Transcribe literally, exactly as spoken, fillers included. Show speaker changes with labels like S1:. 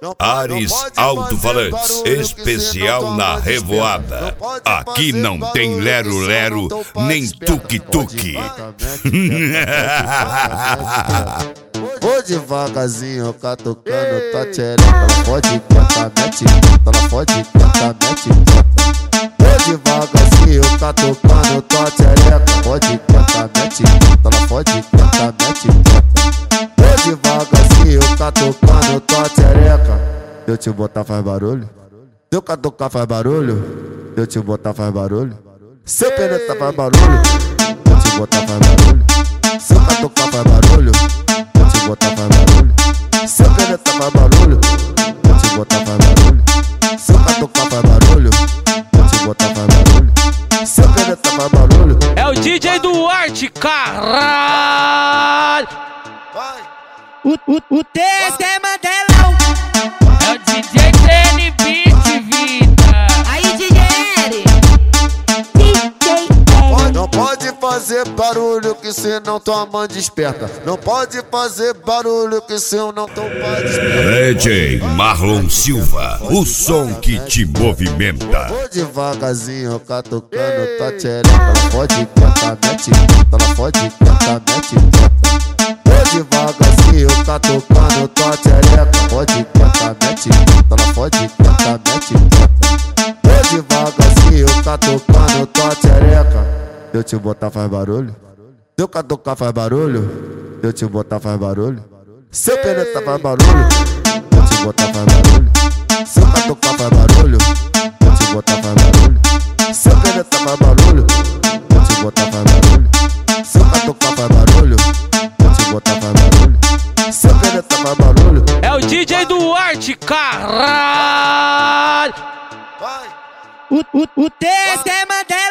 S1: Ares Alto-Falantes, especial na Revoada. Aqui não tem lero-lero, nem tuque-tuque.
S2: Vou devagarzinho, catucando tua tchereca. Ela pode cantar, mete bota, ela pode cantar, mete bota. Vou devagarzinho, catucando tua tchereca. Pode cantar, mete bota, ela pode cantar, mete bota. Vou devagarzinho, catucando tua tchereca. Se eu te botar faz barulho, se eu catucar faz barulho, se eu te botar faz barulho, se eu penetrar faz barulho, se eu te botar faz barulho, se eu catucar faz barulho, se eu te botar faz barulho, se eu penetrar faz barulho, se eu te botar faz barulho, se eu catucar faz barulho, se eu te botar faz barulho, se eu penetrar faz barulho.
S3: É o D J Duarte, caralho!
S4: O, o, o texto é Mandelão.
S3: É o D J N Beat, vida.
S4: Aí, D J N. D J N.
S2: Não pode fazer barulho que senão tua mãe desperta. Não pode fazer barulho que senão teu pai desperta.
S1: D J Marlon Silva, o som que te movimenta.
S2: Vou devagarzinho, catucando tua tchereca. Ela pode cantar, mete bota, ela pode cantar, mete bota. Vou devagarzinho, catucando tua tchereca. Pode cantar, mete bota, ela pode cantar, mete bota. Vou devagarzinho, catucando tua tchereca. Se eu te botar faz barulho, se eu catucar faz barulho, se eu te botar faz barulho, se eu penetrar faz barulho, se eu te botar faz barulho, se eu catucar faz barulho, se eu te botar faz barulho, se eu penetrar faz barulho, se eu te botar faz barulho, se eu catucar faz barulho, se eu te botar faz barulho, se eu penetrar faz barulho.
S3: É o D J Duarte, caralho!
S4: O, o, o texto é Mandelão.